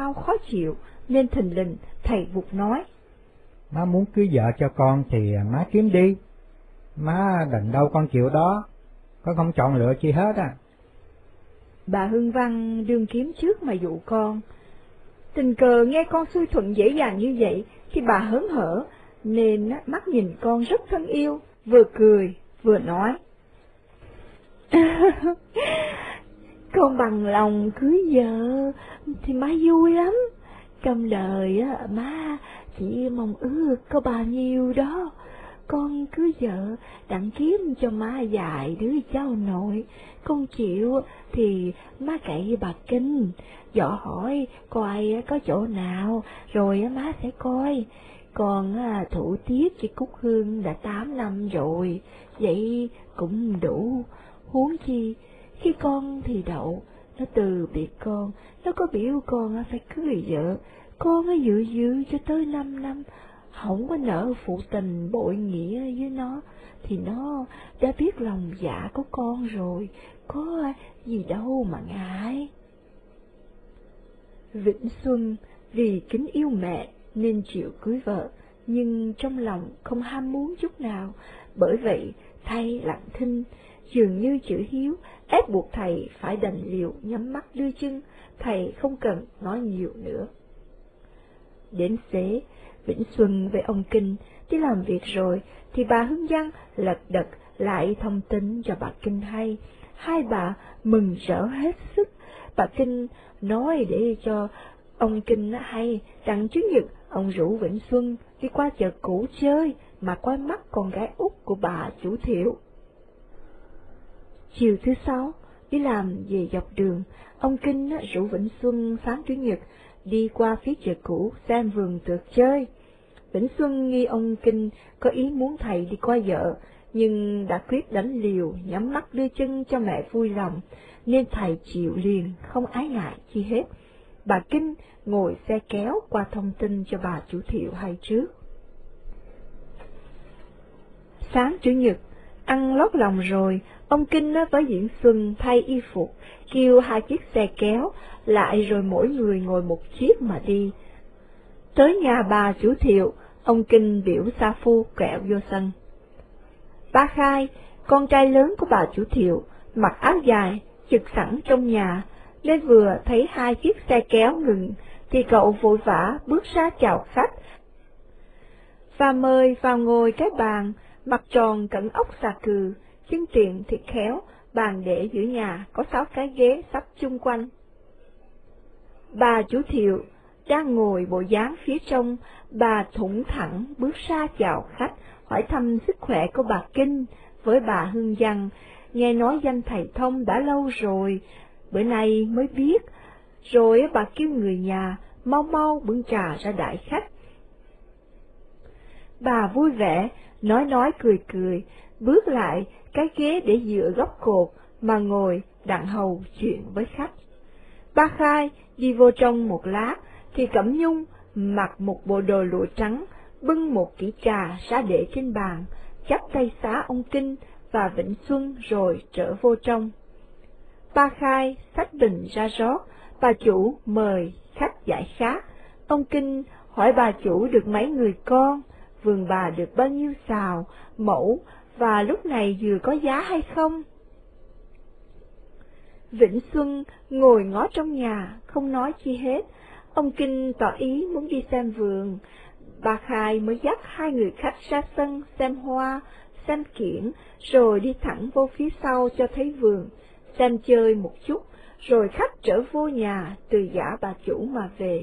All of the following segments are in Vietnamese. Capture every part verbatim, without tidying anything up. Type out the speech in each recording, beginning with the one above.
đau khó chịu, nên thình lình thầy vụt nói: Má muốn cưới vợ cho con thì má kiếm đi, má đành đâu con chịu đó, con không chọn lựa chi hết á. Bà Hương Văn đương kiếm trước mà dụ con. Tình cờ nghe con xuôi thuận dễ dàng như vậy thì bà hớn hở, nên mắt nhìn con rất thân yêu, vừa cười vừa nói: Con bằng lòng cưới vợ thì má vui lắm. Trong đời á, má chỉ mong ước có bao nhiêu đó. Con cưới vợ đặng kiếm cho má vài đứa cháu nội. Con chịu thì má cậy bà Kinh, dò hỏi coi có chỗ nào, rồi má sẽ coi. Con thủ tiết cho Cúc Hương đã tám năm rồi, vậy cũng đủ. Huống chi khi con thì đậu, nó từ biệt con, nó có biểu con phải cưới vợ, con dự dự cho tới năm năm, không có nợ phụ tình bội nghĩa với nó, thì nó đã biết lòng dạ của con rồi, có gì đâu mà ngại. Vĩnh Xuân vì kính yêu mẹ nên chịu cưới vợ, nhưng trong lòng không ham muốn chút nào, bởi vậy thầy lặng thinh, dường như chữ hiếu ép buộc thầy phải đành liều nhắm mắt đưa chân, thầy không cần nói nhiều nữa. Đến xế, Vĩnh Xuân với ông Kinh đi làm việc rồi, thì bà Hương Văn lật đật lại thông tin cho bà Kinh hay. Hai bà mừng rỡ hết sức. Bà Kinh nói để cho ông Kinh hay, đặng Chủ nhật ông rủ Vĩnh Xuân đi qua chợ cũ chơi mà coi mắt con gái út của bà chủ Thiệu. Chiều thứ sáu, đi làm về dọc đường, ông Kinh rủ Vĩnh Xuân sáng Chủ nhật đi qua phía chợ cũ xem vườn tược chơi. Vĩnh Xuân nghi ông Kinh có ý muốn thầy đi coi vợ, nhưng đã quyết đánh liều nhắm mắt đưa chân cho mẹ vui lòng, nên thầy chịu liền, không ái ngại chi hết. Bà Kinh ngồi xe kéo qua thông tin cho bà chủ Thiệu hay trước. Sáng Chủ nhật, ăn lót lòng rồi, ông Kinh với Vĩnh Xuân thay y phục, kêu hai chiếc xe kéo lại, rồi mỗi người ngồi một chiếc mà đi. Tới nhà bà chủ Thiệu, ông Kinh biểu sa phu kẹo vô sân. Ba Khai, con trai lớn của bà chủ Thiệu, mặc áo dài, trực sẵn trong nhà, nên vừa thấy hai chiếc xe kéo ngừng, thì cậu vội vã bước ra chào khách, và mời vào ngồi cái bàn, mặt tròn cẩn ốc xà cừ, chân tiện thiệt khéo, bàn để giữa nhà có sáu cái ghế sắp chung quanh. Bà chủ Thiệu đang ngồi bộ dáng phía trong, bà thủng thẳng bước ra chào khách, hỏi thăm sức khỏe của bà Kinh. Với bà Hương Văn, nghe nói danh thầy Thông đã lâu rồi, bữa nay mới biết, rồi bà kêu người nhà mau mau bưng trà ra đãi khách. Bà vui vẻ, nói nói cười cười, bước lại cái ghế để dựa góc cột mà ngồi đặng hầu chuyện với khách. Ba Khai đi vô trong một lát, thì Cẩm Nhung mặc một bộ đồ lụa trắng, bưng một kỹ trà ra để trên bàn, chắp tay xá ông Kinh và Vĩnh Xuân rồi trở vô trong. Ba Khai xách bình ra rót, bà chủ mời khách giải khát. Ông Kinh hỏi bà chủ được mấy người con, vườn bà được bao nhiêu sào, mẫu, và lúc này vừa có giá hay không. Vĩnh Xuân ngồi ngó trong nhà, không nói chi hết. Ông Kinh tỏ ý muốn đi xem vườn. Bà Khai mới dắt hai người khách ra sân xem hoa, xem kiển, rồi đi thẳng vô phía sau cho thấy vườn, xem chơi một chút, rồi khách trở vô nhà từ giả bà chủ mà về.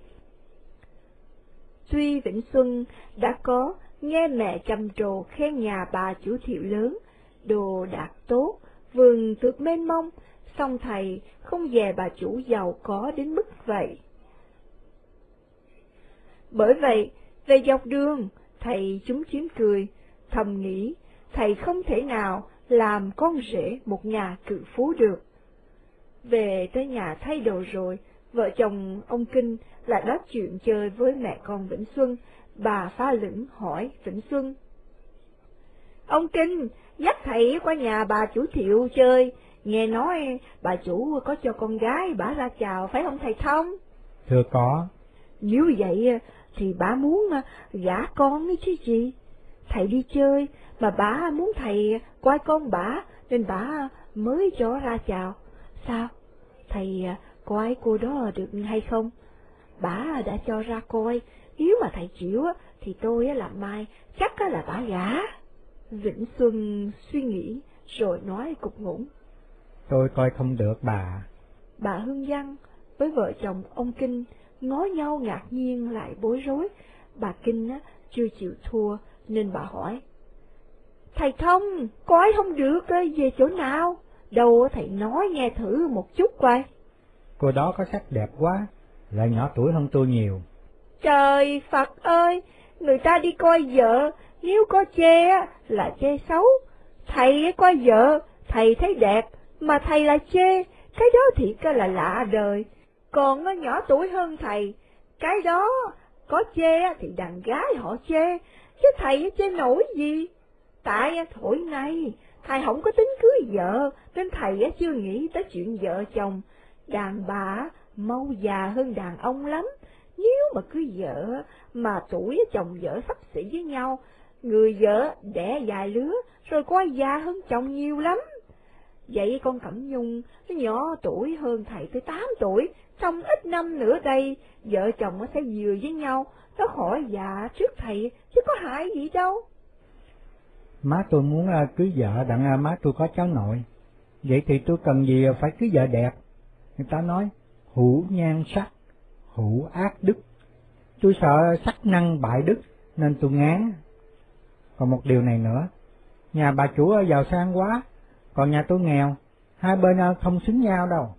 Tuy Vĩnh Xuân đã có nghe mẹ trầm trồ khen nhà bà chủ Thiệu lớn, đồ đạc tốt, vườn tược mênh mông, song thầy không dè bà chủ giàu có đến mức vậy. Bởi vậy, về dọc đường, thầy chúng chiếm cười, thầm nghĩ thầy không thể nào làm con rể một nhà cự phú được. Về tới nhà thay đồ rồi, vợ chồng ông Kinh lại nói chuyện chơi với mẹ con Vĩnh Xuân. Bà pha lửng hỏi Vĩnh Xuân: Ông Kinh dắt thầy qua nhà bà chủ Thiệu chơi, nghe nói bà chủ có cho con gái bả ra chào phải không thầy Thông? Thưa có. Nếu vậy thì bà muốn gả con ấy chứ gì. Thầy đi chơi mà bà muốn thầy coi con bà, nên bà mới cho ra chào. Sao? Thầy coi cô đó được hay không? Bà đã cho ra coi, nếu mà thầy chịu thì tôi làm mai chắc là bà gả. Vĩnh Xuân suy nghĩ rồi nói cục ngủng. Tôi coi không được bà. Bà Hương Văn với vợ chồng ông Kinh ngó nhau ngạc nhiên lại bối rối. Bà Kinh á, chưa chịu thua nên bà hỏi. Thầy Thông, coi không được về chỗ nào? Đâu thầy nói nghe thử một chút coi. Cô đó có sắc đẹp quá, lại nhỏ tuổi hơn tôi nhiều. Trời Phật ơi, người ta đi coi vợ, nếu có chê là chê xấu. Thầy coi vợ, thầy thấy đẹp, mà thầy là chê, cái đó thiệt là lạ đời. Còn nó nhỏ tuổi hơn thầy, cái đó có chê thì đàn gái họ chê, chứ thầy chê nổi gì. Tại thổi này, thầy không có tính cưới vợ, nên thầy chưa nghĩ tới chuyện vợ chồng. Đàn bà mau già hơn đàn ông lắm, nếu mà cưới vợ mà tuổi chồng vợ xấp xỉ với nhau, người vợ đẻ vài lứa rồi coi già hơn chồng nhiều lắm. Vậy con Cẩm Nhung, nó nhỏ tuổi hơn thầy tới tám tuổi, trong ít năm nữa đây, vợ chồng nó sẽ vừa với nhau, nó khỏi già trước thầy, chứ có hại gì đâu. Má tôi muốn cưới vợ đặng má tôi có cháu nội, vậy thì tôi cần gì phải cưới vợ đẹp? Người ta nói, hữu nhan sắc, hữu ác đức. Tôi sợ sắc năng bại đức, nên tôi ngán. Còn một điều này nữa, nhà bà chủ giàu sang quá, còn nhà tôi nghèo, hai bên không xứng nhau đâu.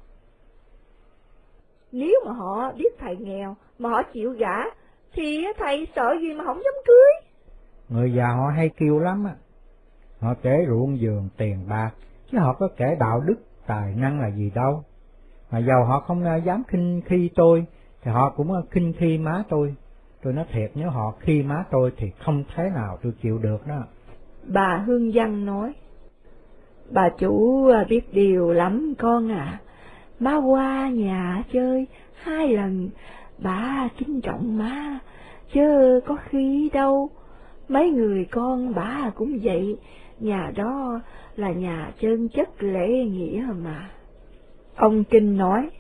Nếu mà họ biết thầy nghèo, mà họ chịu gả, thì thầy sợ gì mà không dám cưới? Người già họ hay kêu lắm á, họ kể ruộng vườn tiền bạc, chứ họ có kể đạo đức, tài năng là gì đâu. Mà dầu họ không dám khinh khi tôi, thì họ cũng khinh khi má tôi. Tôi nói thiệt, nếu họ khi má tôi thì không thế nào tôi chịu được đó. Bà Hương Văn nói, bà chủ biết điều lắm con à. Má qua nhà chơi hai lần, bà kính trọng má, chứ có khi đâu. Mấy người con bà cũng vậy, nhà đó là nhà chân chất lễ nghĩa mà. Ông Kinh nói,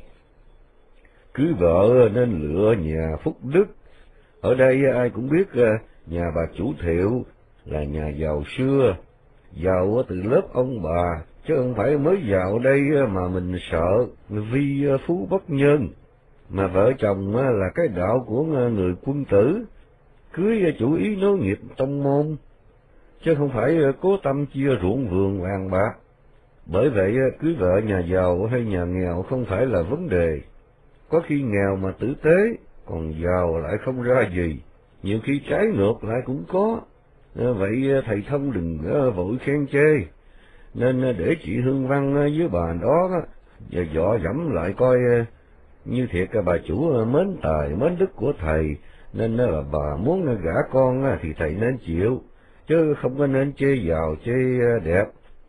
cưới vợ nên lựa nhà phúc đức. Ở đây ai cũng biết nhà bà chủ Thiệu là nhà giàu xưa, giàu từ lớp ông bà, chứ không phải mới vào đây mà mình sợ vi phú bất nhân. Mà vợ chồng là cái đạo của người quân tử, cưới chủ ý nối nghiệp tông môn, chứ không phải cố tâm chia ruộng vườn vàng bạc. Bởi vậy cưới vợ nhà giàu hay nhà nghèo không phải là vấn đề. Có khi nghèo mà tử tế, còn giàu lại không ra gì, nhiều khi trái ngược lại cũng có. Vậy thầy Thông đừng vội khen chê, nên để chị Hương Văn với bà đó giờ dọ dẫm lại coi, như thiệt bà chủ mến tài mến đức của thầy, nên là bà muốn gả con thì thầy nên chịu, chứ không có nên chê giàu chê đẹp.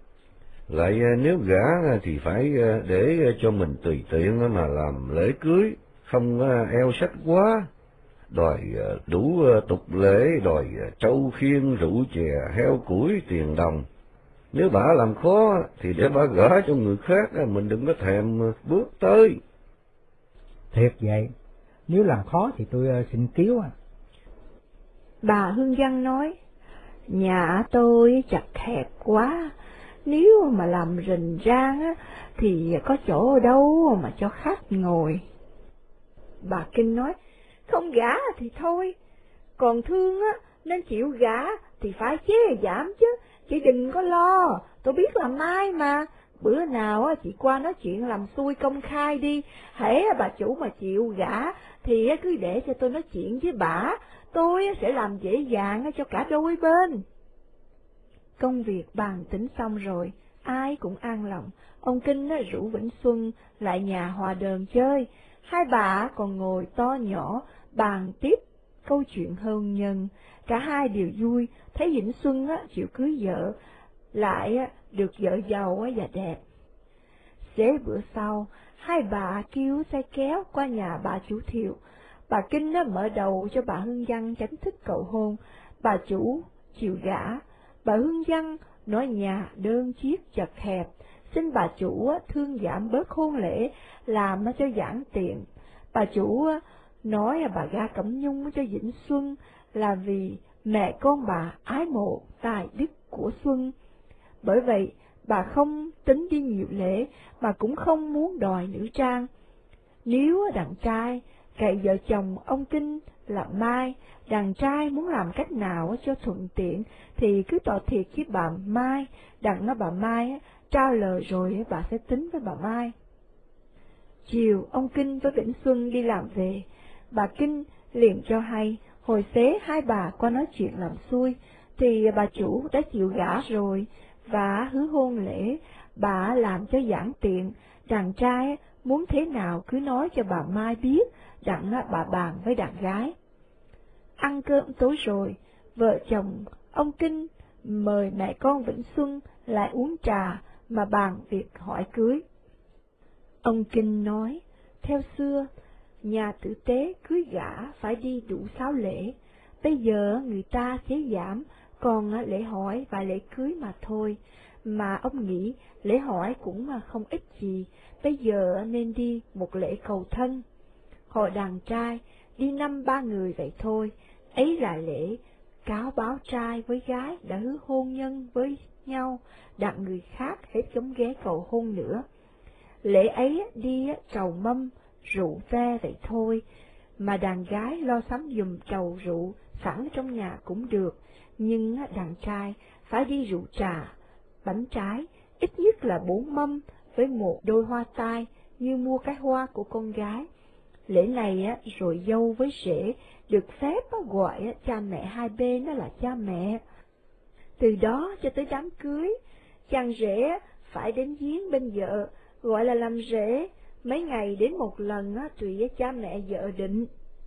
Lại nếu gả thì phải để cho mình tùy tiện mà làm lễ cưới, không eo sách quá, đòi đủ tục lễ, đòi trâu khiên, rượu chè, heo củi, tiền đồng. Nếu bà làm khó thì để bà gả cho người khác, mình đừng có thèm bước tới. Thiệt vậy, nếu làm khó thì tôi xin cứu à. Bà Hương Văn nói, nhà tôi chặt hẹp quá, nếu mà làm rình rang á, thì có chỗ đâu mà cho khách ngồi. Bà Kinh nói, không gả thì thôi, còn thương á, nên chịu gả thì phải chế giảm chứ, chị đừng có lo, tôi biết làm mai mà. Bữa nào á, chị qua nói chuyện làm xui công khai đi, hễ bà chủ mà chịu gả thì cứ để cho tôi nói chuyện với bà, tôi sẽ làm dễ dàng cho cả đôi bên. Công việc bàn tính xong rồi, ai cũng an lòng. Ông Kinh rủ Vĩnh Xuân lại nhà hòa đờn chơi, hai bà còn ngồi to nhỏ bàn tiếp câu chuyện hôn nhân. Cả hai đều vui, thấy Vĩnh Xuân chịu cưới vợ, lại được vợ giàu và đẹp. Xế bữa sau, hai bà kêu xe kéo qua nhà bà chủ Thiệu. Bà Kinh nó mở đầu cho bà Hương Văn tránh thức cầu hôn. Bà chủ chịu gả. Bà Hương Văn nói nhà đơn chiếc chật hẹp, xin bà chủ thương giảm bớt hôn lễ, làm cho giản tiện. Bà chủ nói bà gả Cẩm Nhung cho Vĩnh Xuân là vì mẹ con bà ái mộ tài đức của Xuân. Bởi vậy, bà không tính đi nhiều lễ, mà cũng không muốn đòi nữ trang. Nếu đàn trai cậy vợ chồng ông Kinh là Mai, đàn trai muốn làm cách nào cho thuận tiện thì cứ tỏ thiệt với bà Mai, đặng nó bà Mai trao lời rồi bà sẽ tính với bà Mai. Chiều, ông Kinh với Vĩnh Xuân đi làm về, bà Kinh liền cho hay, hồi xế hai bà qua nói chuyện làm xuôi, thì bà chủ đã chịu gả rồi, và hứa hôn lễ, bà làm cho giản tiện, đàn trai muốn thế nào cứ nói cho bà Mai biết, đặng bà bàn với đàn gái. Ăn cơm tối rồi, vợ chồng ông Kinh mời mẹ con Vĩnh Xuân lại uống trà mà bàn việc hỏi cưới. Ông Kinh nói, theo xưa, nhà tử tế cưới gả phải đi đủ sáu lễ, bây giờ người ta chế giảm, còn lễ hỏi và lễ cưới mà thôi, mà ông nghĩ lễ hỏi cũng không ít gì, bây giờ nên đi một lễ cầu thân. Hồi đàn trai đi năm ba người vậy thôi, ấy là lễ cáo báo trai với gái đã hứa hôn nhân với nhau, đặng người khác hết chống ghé cầu hôn nữa. Lễ ấy đi trầu mâm, rượu ve vậy thôi, mà đàn gái lo sắm giùm trầu rượu sẵn trong nhà cũng được, nhưng đàn trai phải đi rượu trà, bánh trái, ít nhất là bốn mâm với một đôi hoa tai như mua cái hoa của con gái. Lễ này rồi dâu với rể được phép gọi cha mẹ hai bên là cha mẹ. Từ đó cho tới đám cưới, chàng rể phải đến giếng bên vợ, gọi là làm rể, mấy ngày đến một lần tùy với cha mẹ vợ định.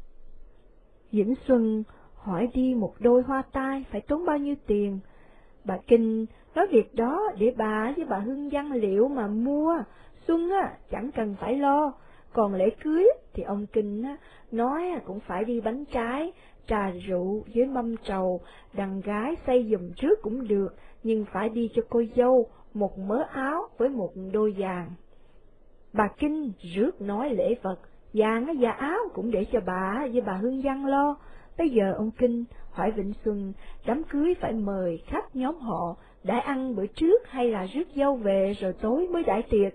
Vĩnh Xuân hỏi đi một đôi hoa tai phải tốn bao nhiêu tiền. Bà Kinh nói việc đó để bà với bà Hương Văn liệu mà mua, Xuân á chẳng cần phải lo. Còn lễ cưới thì ông Kinh á, nói cũng phải đi bánh trái, trà rượu với mâm trầu, đàn gái xây giùm trước cũng được, nhưng phải đi cho cô dâu một mớ áo với một đôi vàng. Bà Kinh rước nói lễ vật, vàng và áo cũng để cho bà với bà Hương Văn lo. Bây giờ ông Kinh hỏi Vĩnh Xuân, đám cưới phải mời khách nhóm họ, đã ăn bữa trước hay là rước dâu về rồi tối mới đãi tiệc?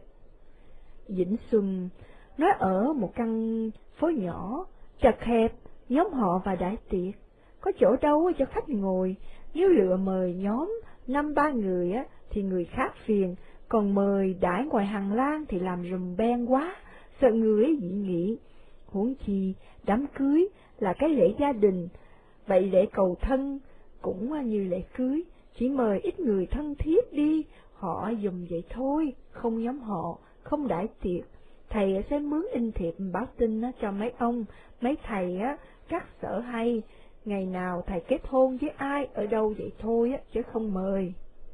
Vĩnh Xuân nói ở một căn phố nhỏ, chật hẹp, nhóm họ và đãi tiệc, có chỗ đâu cho khách ngồi, nếu lựa mời nhóm năm ba người á thì người khác phiền, còn mời đãi ngoài hành lang thì làm rùm beng quá, sợ người ấy dị nghị. Huống chi đám cưới là cái lễ gia đình, vậy lễ cầu thân cũng như lễ cưới, chỉ mời ít người thân thiết đi, họ dùm vậy thôi, không nhóm họ, không đãi tiệc. Thầy sẽ mướn in thiệp báo tin cho mấy ông, mấy thầy á các sở hay, ngày nào thầy kết hôn với ai ở đâu vậy thôi á, chứ không mời.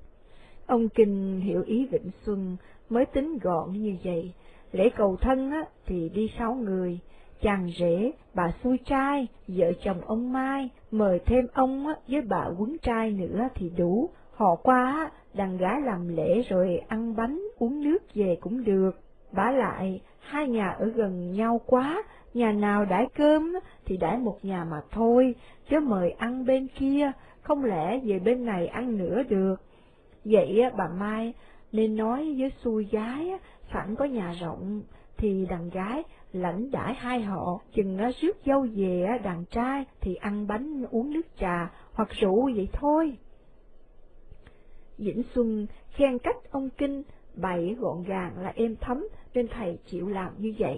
Ông Kinh hiểu ý Vĩnh Xuân mới tính gọn như vậy. Lễ cầu thân á thì đi sáu người, chàng rể, bà xui trai, vợ chồng ông Mai, mời thêm ông á với bà quấn trai nữa thì đủ. Họ qua á, đàn gái làm lễ rồi ăn bánh uống nước về cũng được. Bả lại hai nhà ở gần nhau quá, nhà nào đãi cơm thì đãi một nhà mà thôi, chứ mời ăn bên kia, không lẽ về bên này ăn nữa được. Vậy bà Mai nên nói với xui gái, sẵn có nhà rộng, thì đàn gái lãnh đãi hai họ, chừng rước dâu về đàn trai thì ăn bánh uống nước trà hoặc rượu vậy thôi. Vĩnh Xuân khen cách ông Kinh bày gọn gàng là êm thấm, nên thầy chịu làm như vậy.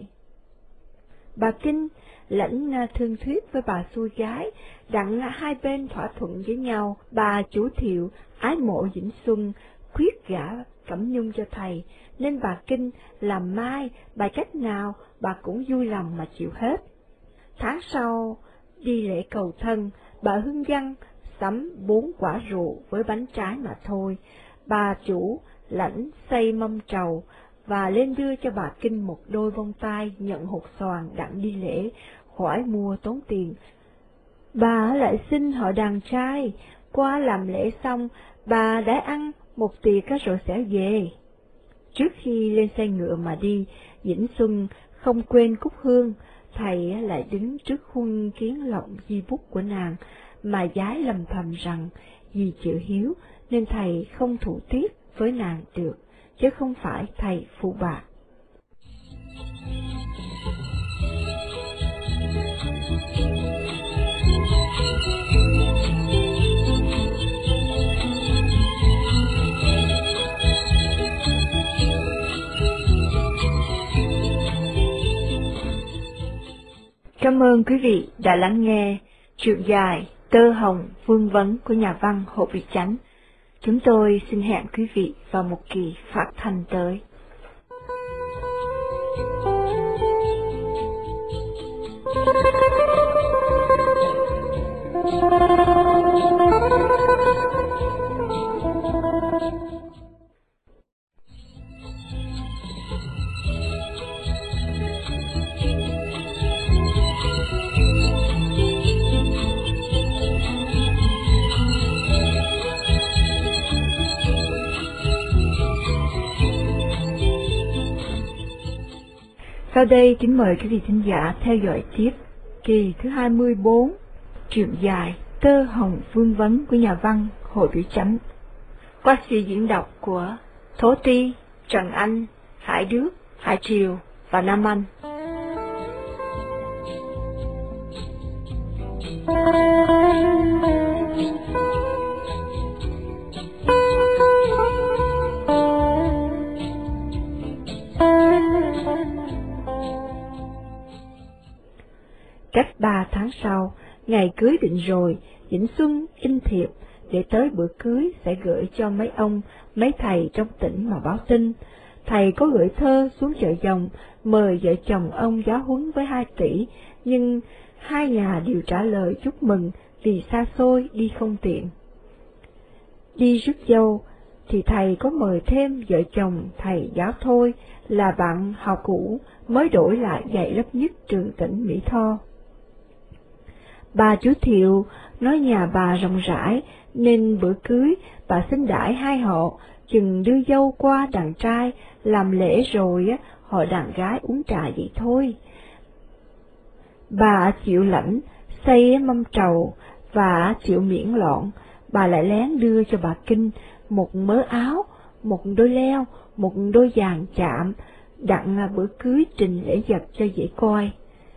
Bà Kinh lãnh thương thuyết với bà xui gái, đặng hai bên thỏa thuận với nhau. Bà chủ Thiệu ái mộ Vĩnh Xuân, khuyết gả Cẩm Nhung cho thầy, nên bà Kinh làm mai, bài cách nào bà cũng vui lòng mà chịu hết. Tháng sau, đi lễ cầu thân, bà Hương Văn sắm bốn quả rượu với bánh trái mà thôi. Bà chủ lãnh xây mâm trầu, và lên đưa cho bà Kinh một đôi bông tai nhận hột xoàn đặng đi lễ, khỏi mua tốn tiền. Bà lại xin họ đàn trai, qua làm lễ xong, bà đã ăn một tiệc rồi sẽ về. Trước khi lên xe ngựa mà đi, Vĩnh Xuân không quên cúc hương, thầy lại đứng trước khuôn kiến lộng di bút của nàng, mà giái lầm thầm rằng vì chịu hiếu nên thầy không thủ tiết với nàng được, chứ không phải thầy phụ bạc. Cảm ơn quý vị đã lắng nghe truyện dài Tơ Hồng Vương Vấn của nhà văn Hồ Việt Chánh. Chúng tôi xin hẹn quý vị vào một kỳ phát thanh tới. Sau đây kính mời quý vị thính giả theo dõi tiếp kỳ thứ hai mươi bốn, truyện dài Tơ Hồng Vương Vấn của nhà văn Hồ Vĩ Chánh, qua sự diễn đọc của Thố Ti, Trần Anh, Hải Đức, Hải Triều và Nam Anh. Cách ba tháng sau, ngày cưới định rồi, Vĩnh Xuân in thiệp để tới bữa cưới sẽ gửi cho mấy ông, mấy thầy trong tỉnh mà báo tin. Thầy có gửi thơ xuống chợ Dòng mời vợ chồng ông giáo huấn với hai tỷ, nhưng hai nhà đều trả lời chúc mừng vì xa xôi đi không tiện. Đi rước dâu thì thầy có mời thêm vợ chồng thầy giáo Thôi là bạn học cũ mới đổi lại dạy lớp nhất trường tỉnh Mỹ Tho. Bà chú Thiệu nói nhà bà rộng rãi nên bữa cưới bà xin đãi hai họ, chừng đưa dâu qua đàn trai làm lễ rồi á, họ đàn gái uống trà vậy thôi. Bà chịu lãnh xây mâm trầu và chịu miễn lọn, bà lại lén đưa cho bà Kinh một mớ áo, một đôi leo, một đôi vàng chạm, đặng bữa cưới trình lễ vật cho dễ coi.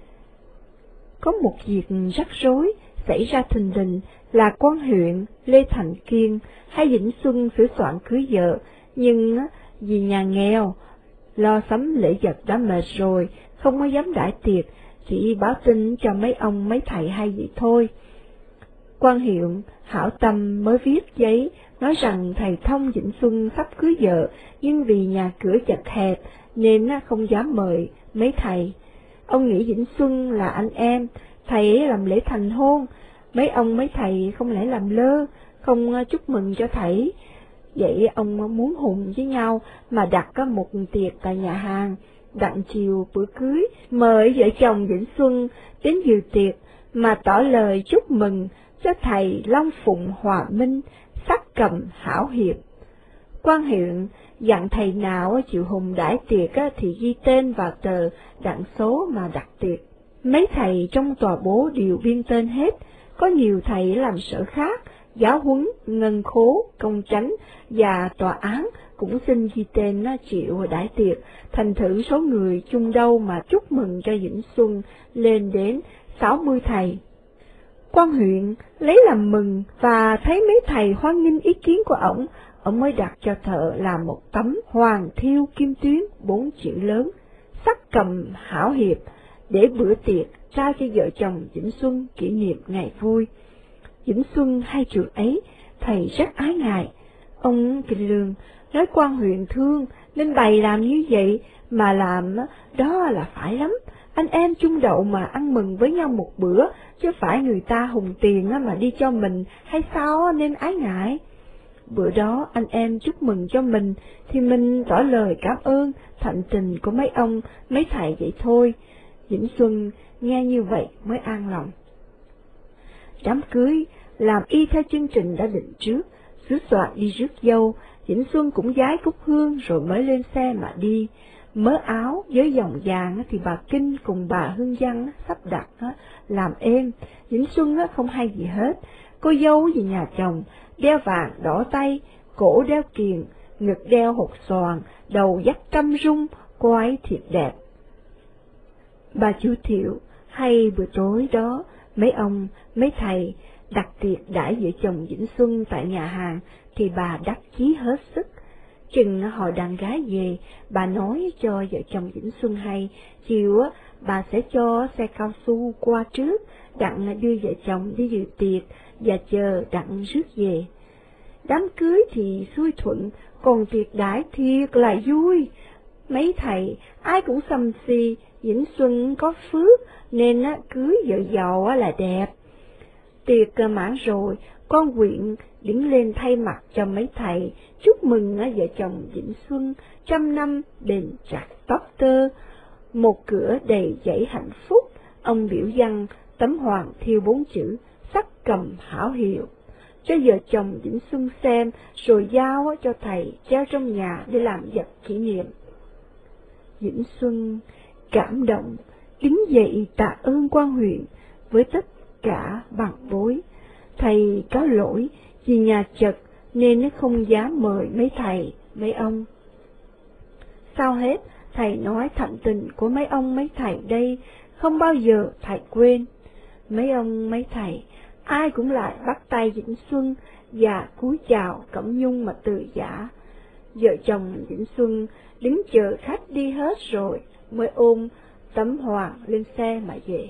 Có một việc rắc rối xảy ra thình lình là quan huyện Lê Thành Kiên hay Vĩnh Xuân sửa soạn cưới vợ, nhưng vì nhà nghèo, lo sắm lễ vật đã mệt rồi, không có dám đãi tiệc, chỉ báo tin cho mấy ông mấy thầy hay vậy thôi. Quan huyện hảo tâm mới viết giấy nói rằng thầy thông Vĩnh Xuân sắp cưới vợ, nhưng vì nhà cửa chật hẹp nên không dám mời mấy thầy. Ông nghĩ Vĩnh Xuân là anh em, thầy ấy làm lễ thành hôn, mấy ông mấy thầy không lẽ làm lơ, không chúc mừng cho thầy. Vậy ông muốn hùng với nhau mà đặt có một tiệc tại nhà hàng, đặng chiều bữa cưới, mời vợ chồng Vĩnh Xuân đến dự tiệc mà tỏ lời chúc mừng cho thầy Long Phụng Hòa Minh, sắc cầm hảo hiệp. Quan huyện dặn thầy nào chịu hùng đãi tiệc thì ghi tên vào tờ đặng số mà đặt tiệc. Mấy thầy trong tòa bố đều biên tên hết, có nhiều thầy làm sở khác, giáo huấn, ngân khố, công chánh và tòa án cũng xin ghi tên chịu đãi tiệc, thành thử số người chung đâu mà chúc mừng cho Vĩnh Xuân lên đến sáu mươi thầy. Quan huyện lấy làm mừng và thấy mấy thầy hoan nghênh ý kiến của ổng, ông mới đặt cho thợ làm một tấm hoàng thiêu kim tuyến bốn chữ lớn, sắc cầm hảo hiệp, để bữa tiệc trao cho vợ chồng Vĩnh Xuân kỷ niệm ngày vui. Vĩnh Xuân hay chuyện ấy, thầy rất ái ngại. Ông Kinh Lương nói quan huyện thương nên bày làm như vậy, mà làm đó là phải lắm. Anh em chung đậu mà ăn mừng với nhau một bữa, chứ phải người ta hùng tiền mà đi cho mình hay sao nên ái ngại. Bữa đó anh em chúc mừng cho mình, thì mình tỏ lời cảm ơn thạnh tình của mấy ông, mấy thầy vậy thôi. Vĩnh Xuân nghe như vậy mới an lòng. Đám cưới làm y theo chương trình đã định trước, sứ soạn đi rước dâu, Vĩnh Xuân cũng giái cúc hương rồi mới lên xe mà đi. Mớ áo với vòng vàng thì bà Kinh cùng bà Hương Văn sắp đặt làm êm. Vĩnh Xuân không hay gì hết. Cô dâu về nhà chồng, đeo vàng đỏ tay, cổ đeo kiềng, ngực đeo hột xoàn, đầu dắt trăm rung, cô ấy thiệt đẹp. Bà chủ Thiệu hay bữa tối đó, mấy ông, mấy thầy đặt tiệc đãi vợ chồng Vĩnh Xuân tại nhà hàng, thì bà đắc chí hết sức. Chừng hồi đàn gái về, bà nói cho vợ chồng Vĩnh Xuân hay, chiều á bà sẽ cho xe cao su qua trước, đặng đưa vợ chồng đi dự tiệc và chờ đặng rước về. Đám cưới thì xuôi thuận, còn tiệc đãi thiệt là vui. Mấy thầy ai cũng xăm xì, Vĩnh Xuân có phước nên á cưới vợ giàu á là đẹp. Tiệc mãn rồi, con Quyện đứng lên thay mặt cho mấy thầy, chúc mừng vợ chồng Vĩnh Xuân trăm năm bền chặt tóc tơ, một cửa đầy dẫy hạnh phúc. Ông biểu văn tấm hoàng thiêu bốn chữ sắc cầm hảo hiệu cho vợ chồng Vĩnh Xuân xem, rồi giao cho thầy treo trong nhà để làm vật kỷ niệm. Vĩnh Xuân cảm động đứng dậy tạ ơn quan huyện với tất cả bằng bối. Thầy cáo lỗi vì nhà chật nên nó không dám mời mấy thầy, mấy ông. Sau hết, thầy nói thạnh tình của mấy ông mấy thầy đây, không bao giờ thầy quên. Mấy ông mấy thầy, ai cũng lại bắt tay Vĩnh Xuân và cúi chào cẩm nhung mà từ giả. Vợ chồng Vĩnh Xuân đứng chờ khách đi hết rồi, mới ôm tấm hoàng lên xe mà về.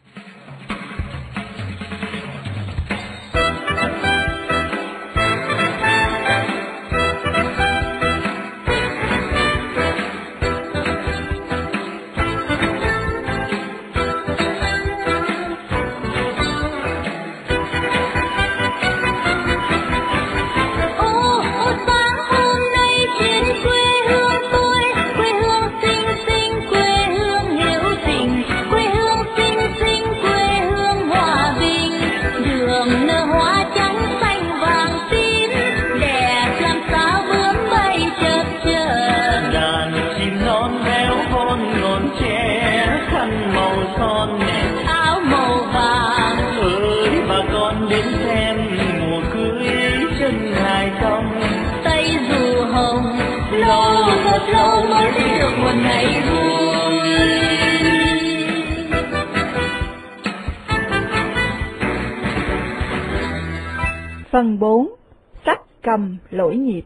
Phần bốn. Sắc cầm lỗi nhịp.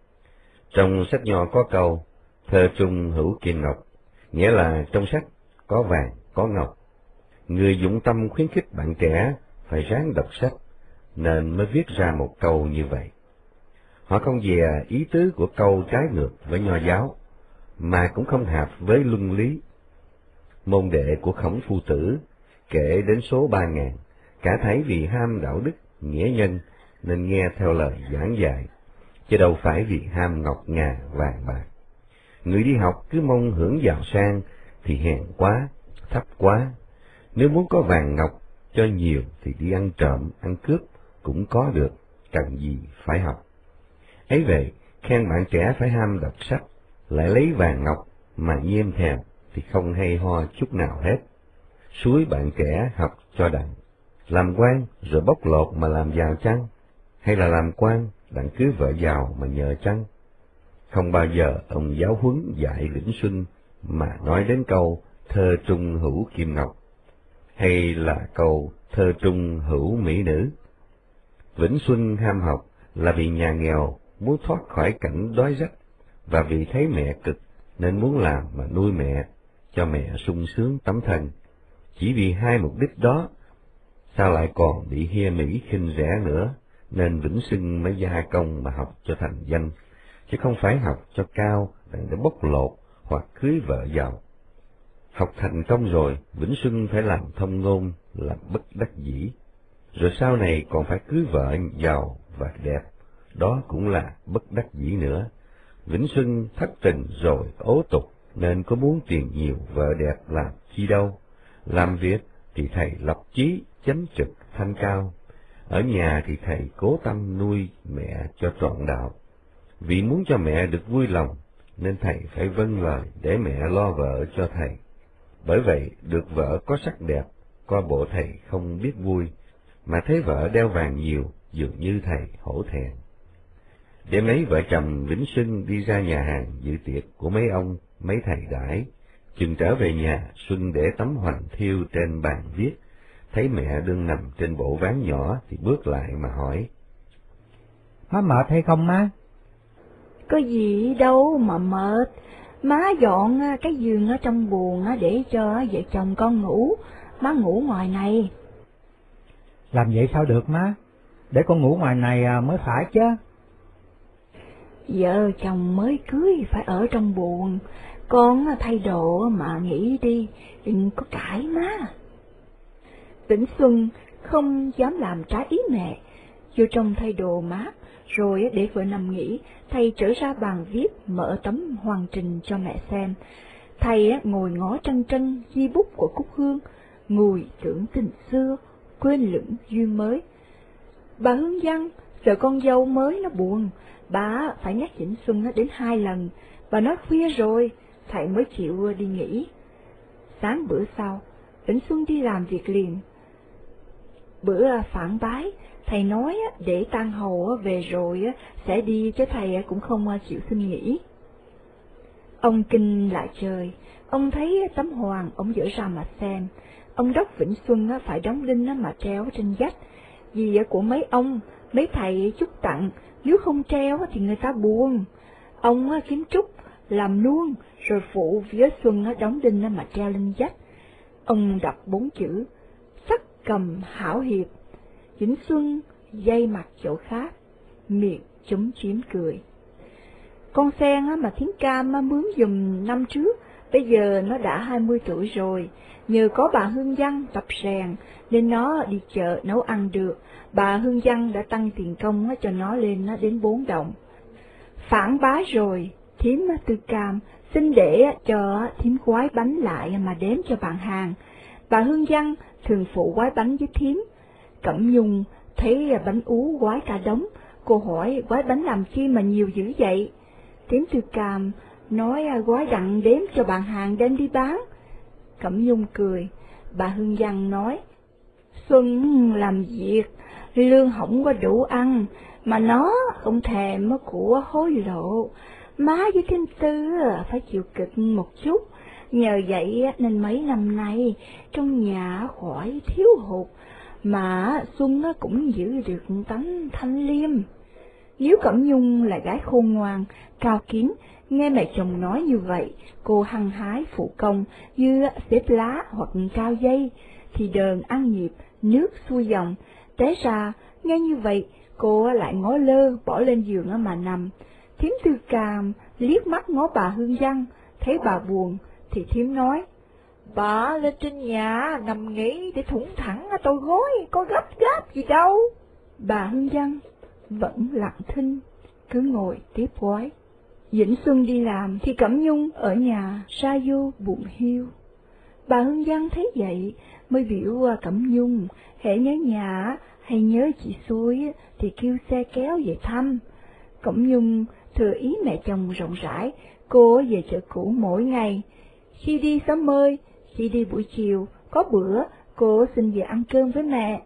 Trong sách nho có câu, thơ trung hữu kim ngọc, nghĩa là trong sách có vàng, có ngọc. Người dụng tâm khuyến khích bạn trẻ phải ráng đọc sách, nên mới viết ra một câu như vậy. Họ không dè ý tứ của câu trái ngược với nho giáo, mà cũng không hợp với luân lý. Môn đệ của Khổng Phu Tử kể đến số ba ngàn, cả thảy vì ham đạo đức, nghĩa nhân, nên nghe theo lời giảng dạy, chứ đâu phải vì ham ngọc ngà vàng bạc. Người đi học cứ mong hưởng giàu sang thì hèn quá, thấp quá. Nếu muốn có vàng ngọc cho nhiều thì đi ăn trộm, ăn cướp cũng có được, cần gì phải học. Ấy vậy, khen bạn trẻ phải ham đọc sách, lại lấy vàng ngọc mà nhem thèm thì không hay ho chút nào hết. Suối bạn trẻ học cho đặng, làm quan rồi bóc lột mà làm giàu chăng? Hay là làm quan đặng cưới vợ giàu mà nhờ chăng? Không bao giờ ông giáo huấn dạy Vĩnh Xuân mà nói đến câu thơ trung hữu kim ngọc, hay là câu thơ trung hữu mỹ nữ. Vĩnh Xuân ham học là vì nhà nghèo muốn thoát khỏi cảnh đói rách, và vì thấy mẹ cực nên muốn làm mà nuôi mẹ, cho mẹ sung sướng tấm thân. Chỉ vì hai mục đích đó, sao lại còn bị hia mỹ khinh rẻ nữa, nên Vĩnh Xuân mới gia công mà học cho thành danh, chứ không phải học cho cao để bóc lột hoặc cưới vợ giàu. Học thành công rồi, Vĩnh Xuân phải làm thông ngôn, làm bất đắc dĩ, rồi sau này còn phải cưới vợ giàu và đẹp, đó cũng là bất đắc dĩ nữa. Vĩnh Xuân thất tình rồi ố tục, nên có muốn tiền nhiều vợ đẹp làm chi đâu. Làm việc thì thầy lập chí, chánh trực, thanh cao. Ở nhà thì thầy cố tâm nuôi mẹ cho trọn đạo. Vì muốn cho mẹ được vui lòng, nên thầy phải vâng lời để mẹ lo vợ cho thầy. Bởi vậy, được vợ có sắc đẹp, coi bộ thầy không biết vui, mà thấy vợ đeo vàng nhiều, dường như thầy hổ thẹn. Đêm ấy vợ chồng Vĩnh Xuân đi ra nhà hàng dự tiệc của mấy ông, mấy thầy đãi. Chừng trở về nhà, Xuân để tấm hoành thiêu trên bàn viết, thấy mẹ đương nằm trên bộ ván nhỏ thì bước lại mà hỏi: Má mệt hay không má? Có gì đâu mà mệt, má dọn cái giường ở trong buồng để cho vợ chồng con ngủ, má ngủ ngoài này. Làm vậy sao được má, để con ngủ ngoài này mới phải chứ. Vợ chồng mới cưới phải ở trong buồng, con thay đồ mà nghỉ đi, đừng có cãi má. Vĩnh Xuân không dám làm trái ý mẹ, vô trong thay đồ mát, rồi để vợ nằm nghỉ, thầy trở ra bàn viết mở tấm hoàn trình cho mẹ xem. Thầy ngồi ngó trân trân di bút của Cúc Hương, ngùi tưởng tình xưa, quên lửng duyên mới. Bà Hương Văn sợ con dâu mới nó buồn, bà phải nhắc Vĩnh Xuân đến hai lần, bà nói khuya rồi, thầy mới chịu đi nghỉ. Sáng bữa sau, Vĩnh Xuân đi làm việc liền. Bữa phản bái, thầy nói để tang hầu về rồi sẽ đi, chứ thầy cũng không chịu xin nghỉ. Ông kinh lại trời, ông thấy tấm hoàng, ông dở ra mà xem. Ông đốc Vĩnh Xuân phải đóng đinh mà treo trên vách, vì của mấy ông, mấy thầy chúc tặng, nếu không treo thì người ta buồn. Ông kiếm trúc, làm luôn, rồi phụ với Xuân đóng đinh mà treo lên vách. Ông đọc bốn chữ: sắc cầm hảo hiệp. Vĩnh Xuân dây mặt chỗ khác, miệng chúm chím cười. Con sen mà Thiến Cam mướn giùm năm trước, bây giờ nó đã hai mươi tuổi rồi, nhờ có bà Hương Văn tập rèn nên nó đi chợ nấu ăn được. Bà Hương Văn đã tăng tiền công cho nó lên đến bốn đồng. Phản bá rồi, Thiếm Tư Cam xin để cho Thiếm gói bánh lại mà đếm cho bạn hàng. Bà Hương Văn thường phụ gói bánh với Thiếm. Cẩm Nhung thấy bánh ú gói cả đống, cô hỏi gói bánh làm chi mà nhiều dữ vậy? Thiếm Tư Cam nói gói đặng đếm cho bạn hàng đem đi bán. Cẩm Nhung cười. Bà Hương Văn nói: Xuân làm việc, lương không có đủ ăn, mà nó không thèm của hối lộ. Má với Thiên Tư phải chịu cực một chút, nhờ vậy nên mấy năm nay trong nhà khỏi thiếu hụt, mà Xuân cũng giữ được tánh thanh liêm. Nếu Cẩm Nhung là gái khôn ngoan, cao kiến, nghe mẹ chồng nói như vậy, cô hăng hái phụ công như xếp lá hoặc cao dây, thì đờn ăn nhịp, nước xuôi dòng. Té ra, nghe như vậy, cô lại ngó lơ bỏ lên giường mà nằm. Thiếm Tư Cam liếc mắt ngó bà Hương Văn, thấy bà buồn, thì Thiếm nói: Bà lên trên nhà nằm nghỉ để thủng thẳng tôi gối, có gấp gáp gì đâu. Bà Hương Văn vẫn lặng thinh, cứ ngồi tiếp gói. Vĩnh Xuân đi làm thì Cẩm Nhung ở nhà sa vô buồn hiu. Bà Hương Văn thấy vậy mới biểu Cẩm Nhung hễ nhớ nhà hay nhớ chị Xuôi thì kêu xe kéo về thăm. Cẩm Nhung thừa ý mẹ chồng rộng rãi, cô về chợ cũ mỗi ngày. Khi đi sớm mơi, khi đi buổi chiều, có bữa cô xin về ăn cơm với mẹ.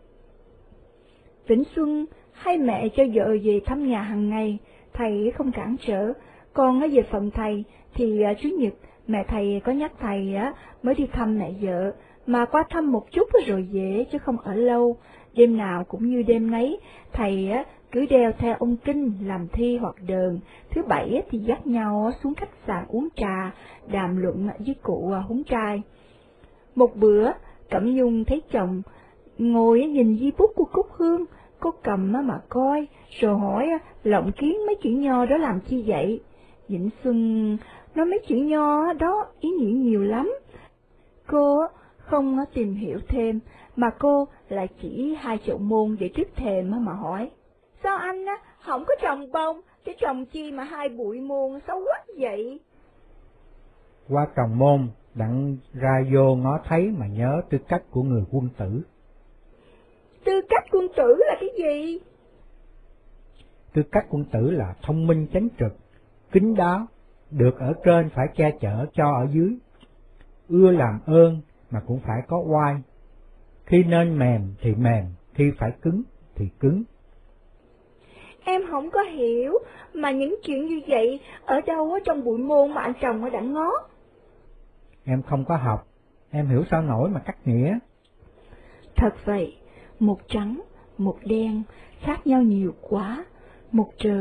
Vĩnh Xuân hay mẹ cho vợ về thăm nhà hàng ngày, thầy không cản trở. Còn về phần thầy thì Chủ nhật mẹ thầy có nhắc thầy mới đi thăm mẹ vợ, mà qua thăm một chút rồi về chứ không ở lâu. Đêm nào cũng như đêm nấy, thầy cứ đeo theo ông Kinh làm thi hoặc đờn. Thứ bảy thì dắt nhau xuống khách sạn uống trà, đàm luận với cụ húng trai. Một bữa, Cẩm Nhung thấy chồng ngồi nhìn di bút của Cúc Hương, cô cầm mà coi, rồi hỏi lộng kiến mấy chữ nho đó làm chi vậy? Vĩnh Xuân nói mấy chữ nho đó ý nghĩa nhiều lắm. Cô không tìm hiểu thêm, mà cô lại chỉ hai chậu môn để trước thềm mà hỏi: Sao anh á, không có trồng bông, chứ trồng chi mà hai bụi môn xấu quá vậy? Qua trồng môn, đặng ra vô ngó thấy mà nhớ tư cách của người quân tử. Tư cách quân tử là cái gì? Tư cách quân tử là thông minh chánh trực, kín đáo, được ở trên phải che chở cho ở dưới, ưa làm ơn mà cũng phải có oai, khi nên mềm thì mềm, khi phải cứng thì cứng. Em không có hiểu, mà những chuyện như vậy ở đâu ở trong bụi môn mà anh trồng ở Đặng Ngó? Em không có học, em hiểu sao nổi mà cắt nghĩa. Thật vậy, một trắng, một đen, khác nhau nhiều quá, một trời